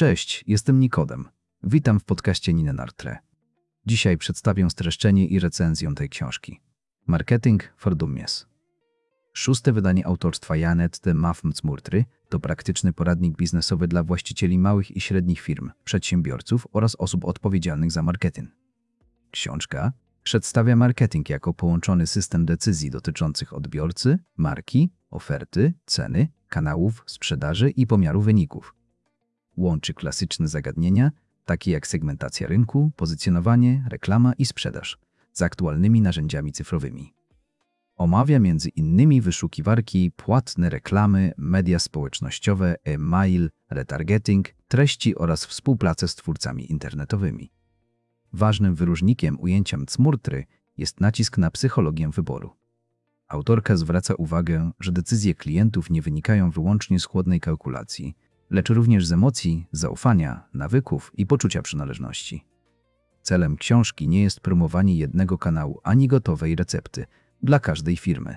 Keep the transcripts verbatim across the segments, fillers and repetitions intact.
Cześć, jestem Nikodem. Witam w podcaście Ninenartre. Dzisiaj przedstawię streszczenie i recenzję tej książki. Marketing for Dummies. Szóste wydanie autorstwa Janette Mafmcmurtry to praktyczny poradnik biznesowy dla właścicieli małych i średnich firm, przedsiębiorców oraz osób odpowiedzialnych za marketing. Książka przedstawia marketing jako połączony system decyzji dotyczących odbiorcy, marki, oferty, ceny, kanałów sprzedaży i pomiaru wyników. Łączy klasyczne zagadnienia, takie jak segmentacja rynku, pozycjonowanie, reklama i sprzedaż, z aktualnymi narzędziami cyfrowymi. Omawia między innymi wyszukiwarki, płatne reklamy, media społecznościowe, e-mail, retargeting, treści oraz współpracę z twórcami internetowymi. Ważnym wyróżnikiem ujęcia Mcmurtry jest nacisk na psychologię wyboru. Autorka zwraca uwagę, że decyzje klientów nie wynikają wyłącznie z chłodnej kalkulacji, lecz również z emocji, zaufania, nawyków i poczucia przynależności. Celem książki nie jest promowanie jednego kanału ani gotowej recepty dla każdej firmy.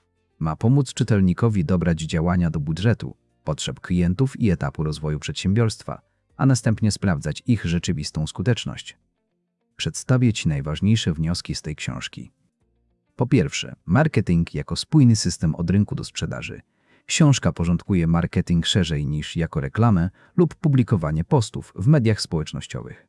Ma pomóc czytelnikowi dobrać działania do budżetu, potrzeb klientów i etapu rozwoju przedsiębiorstwa, a następnie sprawdzać ich rzeczywistą skuteczność. Przedstawię Ci najważniejsze wnioski z tej książki. Po pierwsze, marketing jako spójny system od rynku do sprzedaży. Książka porządkuje marketing szerzej niż jako reklamę lub publikowanie postów w mediach społecznościowych.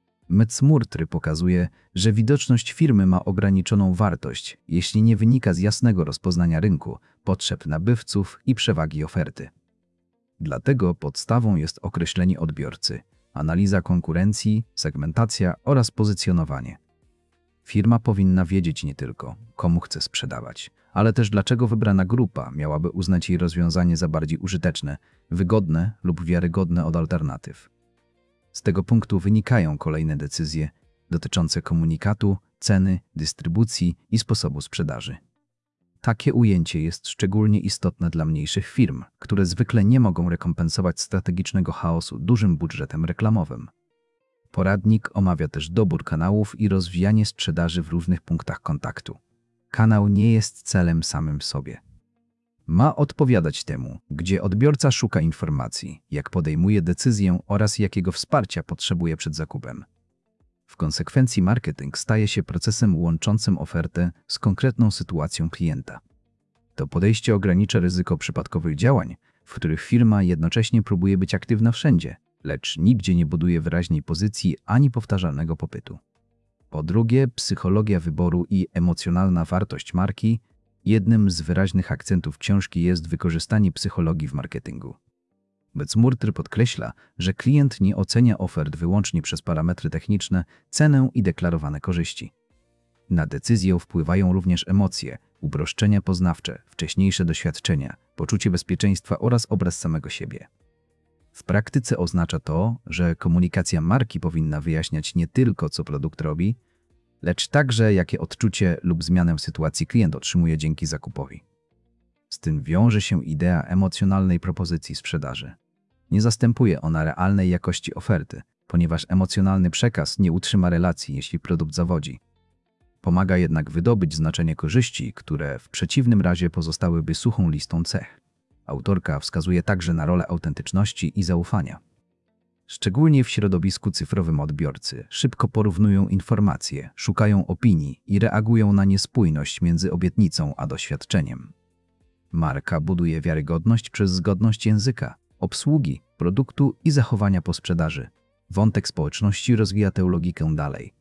Mcmurtry pokazuje, że widoczność firmy ma ograniczoną wartość, jeśli nie wynika z jasnego rozpoznania rynku, potrzeb nabywców i przewagi oferty. Dlatego podstawą jest określenie odbiorcy, analiza konkurencji, segmentacja oraz pozycjonowanie. Firma powinna wiedzieć nie tylko, komu chce sprzedawać, ale też dlaczego wybrana grupa miałaby uznać jej rozwiązanie za bardziej użyteczne, wygodne lub wiarygodne od alternatyw. Z tego punktu wynikają kolejne decyzje dotyczące komunikatu, ceny, dystrybucji i sposobu sprzedaży. Takie ujęcie jest szczególnie istotne dla mniejszych firm, które zwykle nie mogą rekompensować strategicznego chaosu dużym budżetem reklamowym. Poradnik omawia też dobór kanałów i rozwijanie sprzedaży w różnych punktach kontaktu. Kanał nie jest celem samym w sobie. Ma odpowiadać temu, gdzie odbiorca szuka informacji, jak podejmuje decyzję oraz jakiego wsparcia potrzebuje przed zakupem. W konsekwencji marketing staje się procesem łączącym ofertę z konkretną sytuacją klienta. To podejście ogranicza ryzyko przypadkowych działań, w których firma jednocześnie próbuje być aktywna wszędzie, lecz nigdzie nie buduje wyraźnej pozycji ani powtarzalnego popytu. Po drugie, psychologia wyboru i emocjonalna wartość marki. Jednym z wyraźnych akcentów książki jest wykorzystanie psychologii w marketingu. Mcmurtry podkreśla, że klient nie ocenia ofert wyłącznie przez parametry techniczne, cenę i deklarowane korzyści. Na decyzję wpływają również emocje, uproszczenia poznawcze, wcześniejsze doświadczenia, poczucie bezpieczeństwa oraz obraz samego siebie. W praktyce oznacza to, że komunikacja marki powinna wyjaśniać nie tylko, co produkt robi, lecz także jakie odczucie lub zmianę w sytuacji klient otrzymuje dzięki zakupowi. Z tym wiąże się idea emocjonalnej propozycji sprzedaży. Nie zastępuje ona realnej jakości oferty, ponieważ emocjonalny przekaz nie utrzyma relacji, jeśli produkt zawodzi. Pomaga jednak wydobyć znaczenie korzyści, które w przeciwnym razie pozostałyby suchą listą cech. Autorka wskazuje także na rolę autentyczności i zaufania. Szczególnie w środowisku cyfrowym odbiorcy szybko porównują informacje, szukają opinii i reagują na niespójność między obietnicą a doświadczeniem. Marka buduje wiarygodność przez zgodność języka, obsługi, produktu i zachowania po sprzedaży. Wątek społeczności rozwija tę logikę dalej.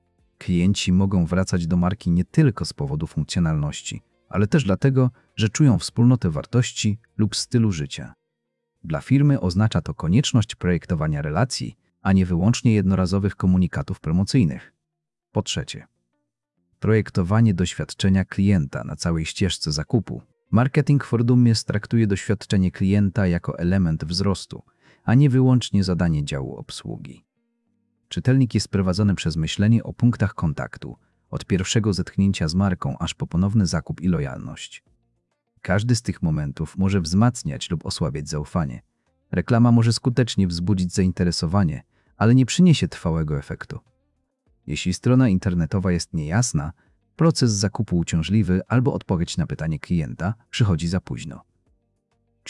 Klienci mogą wracać do marki nie tylko z powodu funkcjonalności, ale też dlatego, że czują wspólnotę wartości lub stylu życia. Dla firmy oznacza to konieczność projektowania relacji, a nie wyłącznie jednorazowych komunikatów promocyjnych. Po trzecie, projektowanie doświadczenia klienta na całej ścieżce zakupu. Marketing for Dummies traktuje doświadczenie klienta jako element wzrostu, a nie wyłącznie zadanie działu obsługi. Czytelnik jest prowadzony przez myślenie o punktach kontaktu, od pierwszego zetknięcia z marką aż po ponowny zakup i lojalność. Każdy z tych momentów może wzmacniać lub osłabiać zaufanie. Reklama może skutecznie wzbudzić zainteresowanie, ale nie przyniesie trwałego efektu. Jeśli strona internetowa jest niejasna, proces zakupu uciążliwy albo odpowiedź na pytanie klienta przychodzi za późno.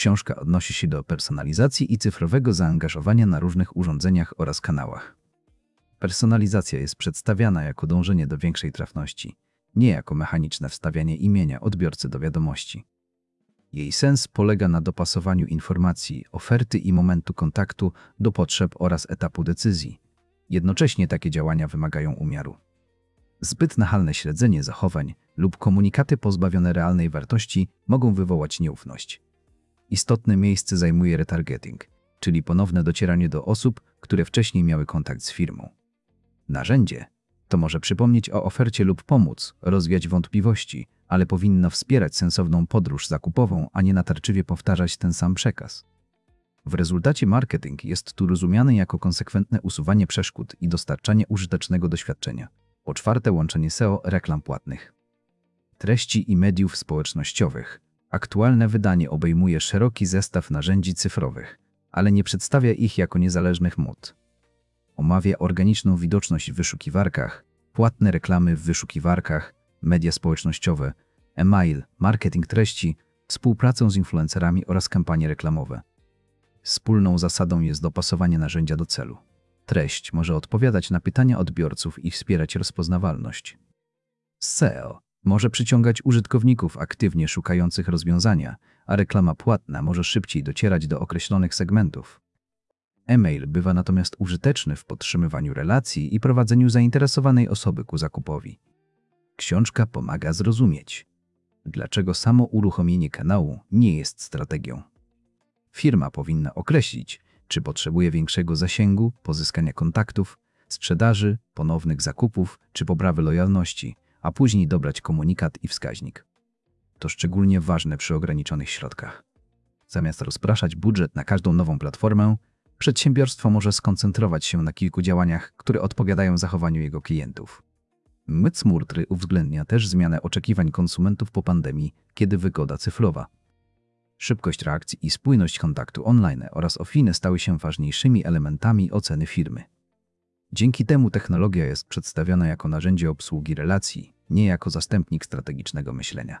Książka odnosi się do personalizacji i cyfrowego zaangażowania na różnych urządzeniach oraz kanałach. Personalizacja jest przedstawiana jako dążenie do większej trafności, nie jako mechaniczne wstawianie imienia odbiorcy do wiadomości. Jej sens polega na dopasowaniu informacji, oferty i momentu kontaktu do potrzeb oraz etapu decyzji. Jednocześnie takie działania wymagają umiaru. Zbyt nachalne śledzenie zachowań lub komunikaty pozbawione realnej wartości mogą wywołać nieufność. Istotne miejsce zajmuje retargeting, czyli ponowne docieranie do osób, które wcześniej miały kontakt z firmą. Narzędzie to może przypomnieć o ofercie lub pomóc rozwiać wątpliwości, ale powinno wspierać sensowną podróż zakupową, a nie natarczywie powtarzać ten sam przekaz. W rezultacie marketing jest tu rozumiany jako konsekwentne usuwanie przeszkód i dostarczanie użytecznego doświadczenia. Po czwarte, łączenie S E O reklam płatnych. Treści i mediów społecznościowych. Aktualne wydanie obejmuje szeroki zestaw narzędzi cyfrowych, ale nie przedstawia ich jako niezależnych mód. Omawia organiczną widoczność w wyszukiwarkach, płatne reklamy w wyszukiwarkach, media społecznościowe, e-mail, marketing treści, współpracę z influencerami oraz kampanie reklamowe. Wspólną zasadą jest dopasowanie narzędzia do celu. Treść może odpowiadać na pytania odbiorców i wspierać rozpoznawalność. S E O może przyciągać użytkowników aktywnie szukających rozwiązania, a reklama płatna może szybciej docierać do określonych segmentów. E-mail bywa natomiast użyteczny w podtrzymywaniu relacji i prowadzeniu zainteresowanej osoby ku zakupowi. Książka pomaga zrozumieć, dlaczego samo uruchomienie kanału nie jest strategią. Firma powinna określić, czy potrzebuje większego zasięgu, pozyskania kontaktów, sprzedaży, ponownych zakupów czy poprawy lojalności, a później dobrać komunikat i wskaźnik. To szczególnie ważne przy ograniczonych środkach. Zamiast rozpraszać budżet na każdą nową platformę, przedsiębiorstwo może skoncentrować się na kilku działaniach, które odpowiadają zachowaniu jego klientów. Mytsmurtry uwzględnia też zmianę oczekiwań konsumentów po pandemii, kiedy wygoda cyfrowa, szybkość reakcji i spójność kontaktu online oraz offline stały się ważniejszymi elementami oceny firmy. Dzięki temu technologia jest przedstawiona jako narzędzie obsługi relacji, nie jako zastępnik strategicznego myślenia.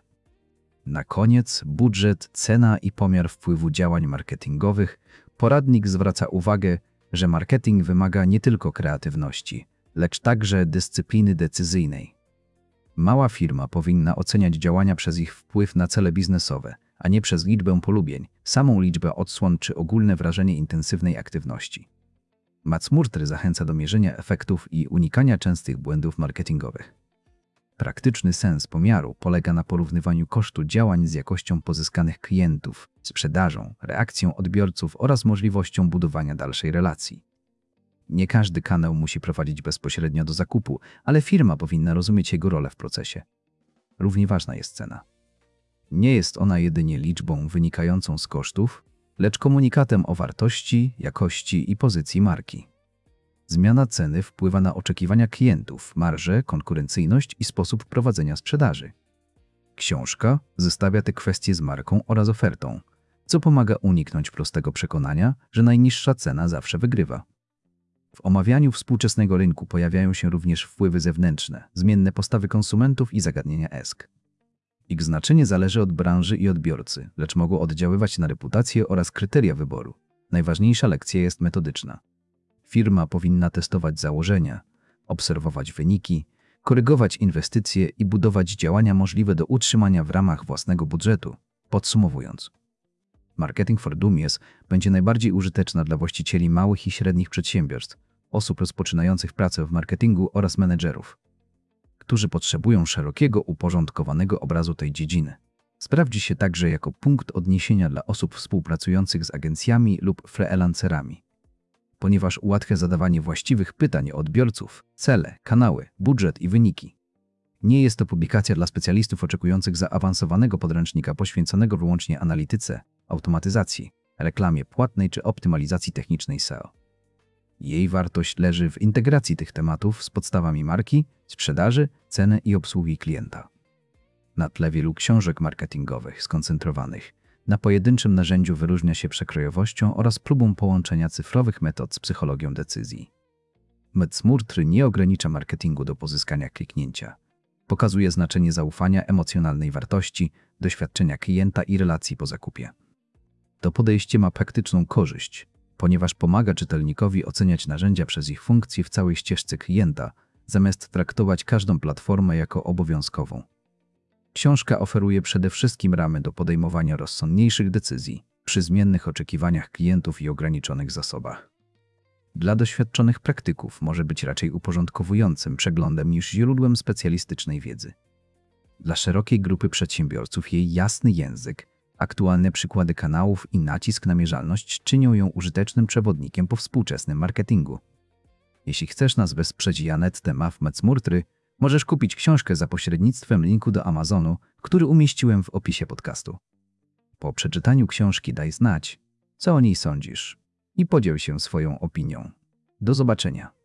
Na koniec budżet, cena i pomiar wpływu działań marketingowych. Poradnik zwraca uwagę, że marketing wymaga nie tylko kreatywności, lecz także dyscypliny decyzyjnej. Mała firma powinna oceniać działania przez ich wpływ na cele biznesowe, a nie przez liczbę polubień, samą liczbę odsłon czy ogólne wrażenie intensywnej aktywności. Mytsmurtry zachęca do mierzenia efektów i unikania częstych błędów marketingowych. Praktyczny sens pomiaru polega na porównywaniu kosztu działań z jakością pozyskanych klientów, sprzedażą, reakcją odbiorców oraz możliwością budowania dalszej relacji. Nie każdy kanał musi prowadzić bezpośrednio do zakupu, ale firma powinna rozumieć jego rolę w procesie. Równie ważna jest cena. Nie jest ona jedynie liczbą wynikającą z kosztów, lecz komunikatem o wartości, jakości i pozycji marki. Zmiana ceny wpływa na oczekiwania klientów, marżę, konkurencyjność i sposób prowadzenia sprzedaży. Książka zestawia te kwestie z marką oraz ofertą, co pomaga uniknąć prostego przekonania, że najniższa cena zawsze wygrywa. W omawianiu współczesnego rynku pojawiają się również wpływy zewnętrzne, zmienne postawy konsumentów i zagadnienia E S G. Ich znaczenie zależy od branży i odbiorcy, lecz mogą oddziaływać na reputację oraz kryteria wyboru. Najważniejsza lekcja jest metodyczna. Firma powinna testować założenia, obserwować wyniki, korygować inwestycje i budować działania możliwe do utrzymania w ramach własnego budżetu. Podsumowując, Marketing for Dummies będzie najbardziej użyteczna dla właścicieli małych i średnich przedsiębiorstw, osób rozpoczynających pracę w marketingu oraz menedżerów, którzy potrzebują szerokiego, uporządkowanego obrazu tej dziedziny. Sprawdzi się także jako punkt odniesienia dla osób współpracujących z agencjami lub freelancerami, ponieważ ułatwia zadawanie właściwych pytań o odbiorców, cele, kanały, budżet i wyniki. Nie jest to publikacja dla specjalistów oczekujących zaawansowanego podręcznika poświęconego wyłącznie analityce, automatyzacji, reklamie płatnej czy optymalizacji technicznej S E O. Jej wartość leży w integracji tych tematów z podstawami marki, sprzedaży, ceny i obsługi klienta. Na tle wielu książek marketingowych skoncentrowanych na pojedynczym narzędziu wyróżnia się przekrojowością oraz próbą połączenia cyfrowych metod z psychologią decyzji. Mytsmurtry nie ogranicza marketingu do pozyskania kliknięcia. Pokazuje znaczenie zaufania, emocjonalnej wartości, doświadczenia klienta i relacji po zakupie. To podejście ma praktyczną korzyść, ponieważ pomaga czytelnikowi oceniać narzędzia przez ich funkcje w całej ścieżce klienta, zamiast traktować każdą platformę jako obowiązkową. Książka oferuje przede wszystkim ramy do podejmowania rozsądniejszych decyzji przy zmiennych oczekiwaniach klientów i ograniczonych zasobach. Dla doświadczonych praktyków może być raczej uporządkowującym przeglądem niż źródłem specjalistycznej wiedzy. Dla szerokiej grupy przedsiębiorców jej jasny język, aktualne przykłady kanałów i nacisk na mierzalność czynią ją użytecznym przewodnikiem po współczesnym marketingu. Jeśli chcesz nas wesprzeć Janet Temaf Mecmurtry, możesz kupić książkę za pośrednictwem linku do Amazonu, który umieściłem w opisie podcastu. Po przeczytaniu książki daj znać, co o niej sądzisz i podziel się swoją opinią. Do zobaczenia.